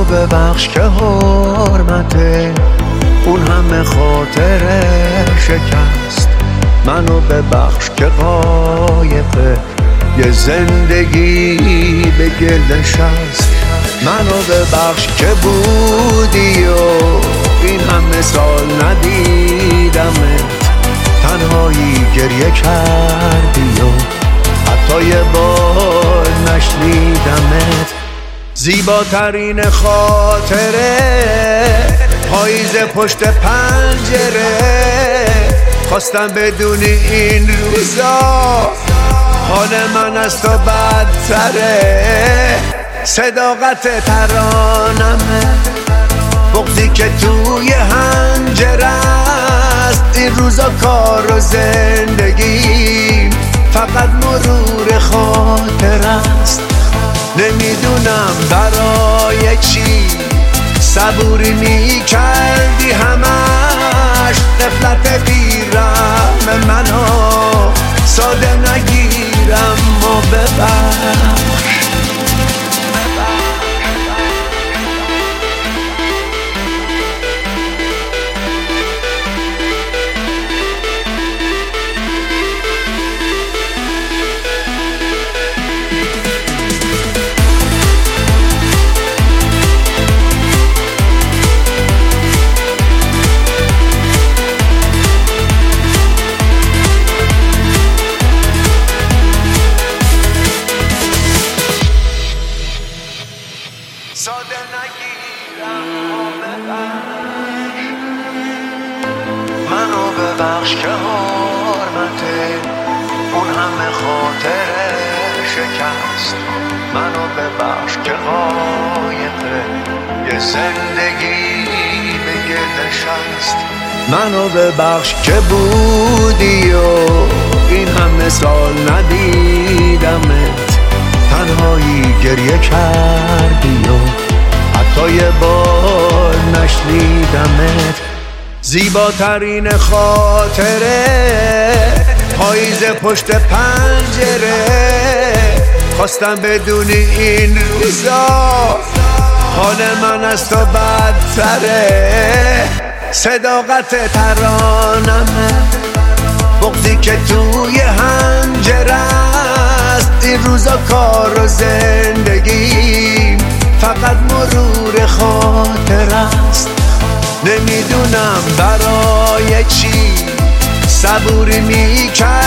ببخش که حرمت اون همه خاطره شکست. منو ببخش که قایق یه زندگی به گل نشست. منو ببخش که بودی و این همه سال ندیدمت، تنهایی گریه کردی و حتی یه بار نشنیدمت. زیباترین خاطره پاییز پشت پنجره، خواستم بدونی این روزا حال من از تو بدتره. صداقت ترانمه، بغضی که توی حنجره است. این روزا کار و زندگی فقط مرور خاطر است. نمیدونم برای چی صبوری میکردی همش، غفلت بیرم منو ساده نگیرم و ببخش. ساده نگیرم و ببخش. منو ببخش که حرمت اون همه خاطره شکست. منو ببخش که قایق یه زندگی به گل نشست. منو ببخش که بودی و این همه سال ندیدمت، تنهایی گریه کردی و حتی یه بار نشنیدمت. زیباترین خاطره پاییز پشت پنجره، خواستم بدونی این روزا حال من از تو بدتره. صداقت ترانمه، بغضی که توی حنجره است. این روزا کار و زندگی فقط مرور خاطر است. نمیدونم برای چی صبوری میکرد